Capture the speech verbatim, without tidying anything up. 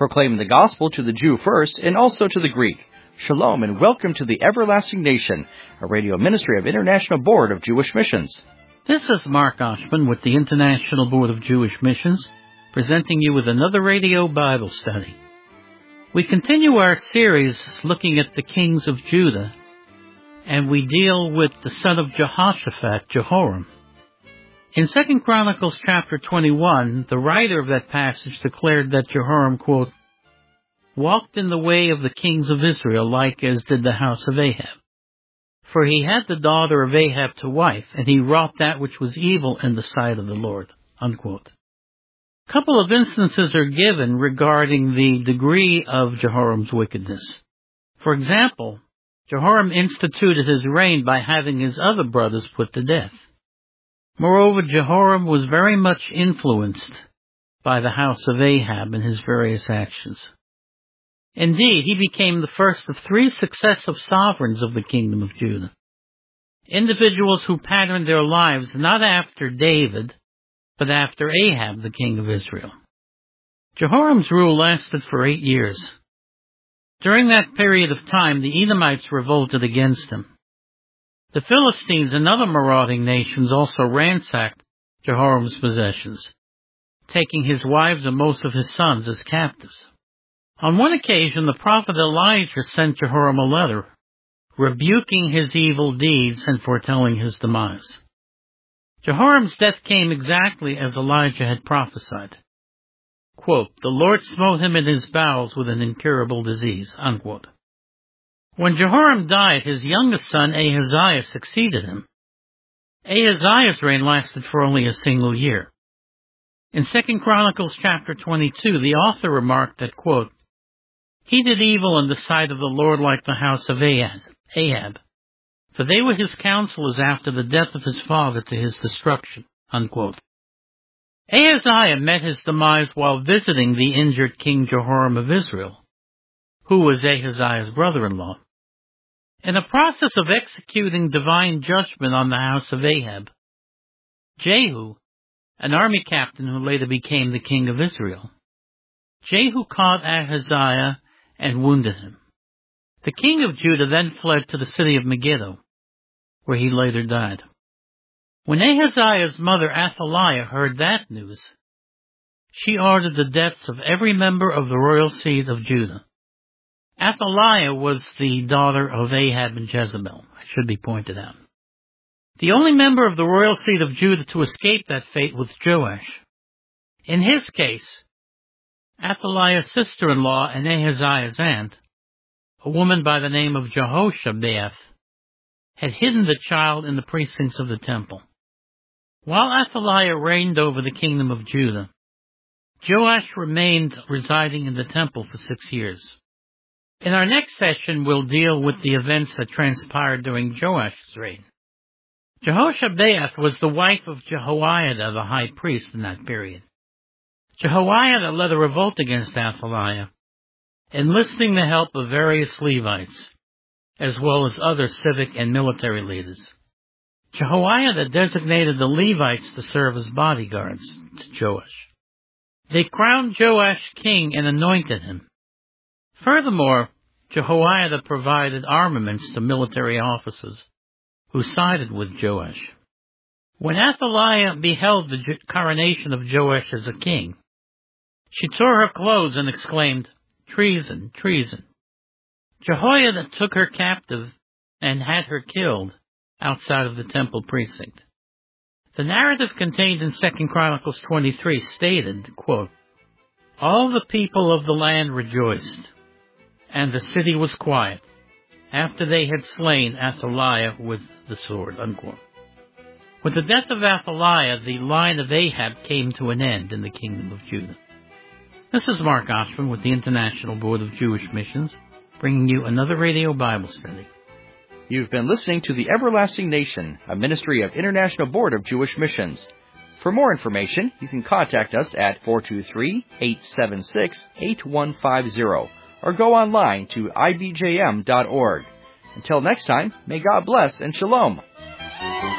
proclaiming the gospel to the Jew first and also to the Greek. Shalom and welcome to the Everlasting Nation, a radio ministry of International Board of Jewish Missions. This is Mark Oshman with the International Board of Jewish Missions, presenting you with another radio Bible study. We continue our series looking at the kings of Judah, and we deal with the son of Jehoshaphat, Jehoram. In Second Chronicles chapter twenty-one, the writer of that passage declared that Jehoram, quote, walked in the way of the kings of Israel, like as did the house of Ahab. For he had the daughter of Ahab to wife, and he wrought that which was evil in the sight of the Lord, unquote. A couple of instances are given regarding the degree of Jehoram's wickedness. For example, Jehoram instituted his reign by having his other brothers put to death. Moreover, Jehoram was very much influenced by the house of Ahab in his various actions. Indeed, he became the first of three successive sovereigns of the kingdom of Judah, individuals who patterned their lives not after David, but after Ahab, the king of Israel. Jehoram's rule lasted for eight years. During that period of time, the Edomites revolted against him. The Philistines and other marauding nations also ransacked Jehoram's possessions, taking his wives and most of his sons as captives. On one occasion, the prophet Elijah sent Jehoram a letter, rebuking his evil deeds and foretelling his demise. Jehoram's death came exactly as Elijah had prophesied. Quote, the Lord smote him in his bowels with an incurable disease, unquote. When Jehoram died, his youngest son Ahaziah succeeded him. Ahaziah's reign lasted for only a single year. In Second Chronicles chapter twenty-two, the author remarked that, quote, he did evil in the sight of the Lord like the house of Ahab, for they were his counselors after the death of his father to his destruction, unquote. Ahaziah met his demise while visiting the injured King Jehoram of Israel, who was Ahaziah's brother-in-law. In the process of executing divine judgment on the house of Ahab, Jehu, an army captain who later became the king of Israel, Jehu caught Ahaziah and wounded him. The king of Judah then fled to the city of Megiddo, where he later died. When Ahaziah's mother Athaliah heard that news, she ordered the deaths of every member of the royal seed of Judah. Athaliah was the daughter of Ahab and Jezebel, it should be pointed out. The only member of the royal seed of Judah to escape that fate was Joash. In his case, Athaliah's sister-in-law and Ahaziah's aunt, a woman by the name of Jehoshabeath, had hidden the child in the precincts of the temple. While Athaliah reigned over the kingdom of Judah, Joash remained residing in the temple for six years. In our next session, we'll deal with the events that transpired during Joash's reign. Jehoshabeath was the wife of Jehoiada, the high priest in that period. Jehoiada led a revolt against Athaliah, enlisting the help of various Levites, as well as other civic and military leaders. Jehoiada designated the Levites to serve as bodyguards to Joash. They crowned Joash king and anointed him. Furthermore, Jehoiada provided armaments to military officers who sided with Joash. When Athaliah beheld the coronation of Joash as a king, she tore her clothes and exclaimed, treason, treason. Jehoiada took her captive and had her killed outside of the temple precinct. The narrative contained in Second Chronicles twenty-three stated, quote, all the people of the land rejoiced, and the city was quiet, after they had slain Athaliah with the sword, unquote. With the death of Athaliah, the line of Ahab came to an end in the kingdom of Judah. This is Mark Oshman with the International Board of Jewish Missions, bringing you another radio Bible study. You've been listening to the Everlasting Nation, a ministry of International Board of Jewish Missions. For more information, you can contact us at four two three, eight seven six, eight one five zero or go online to I B J M dot org. Until next time, may God bless and shalom.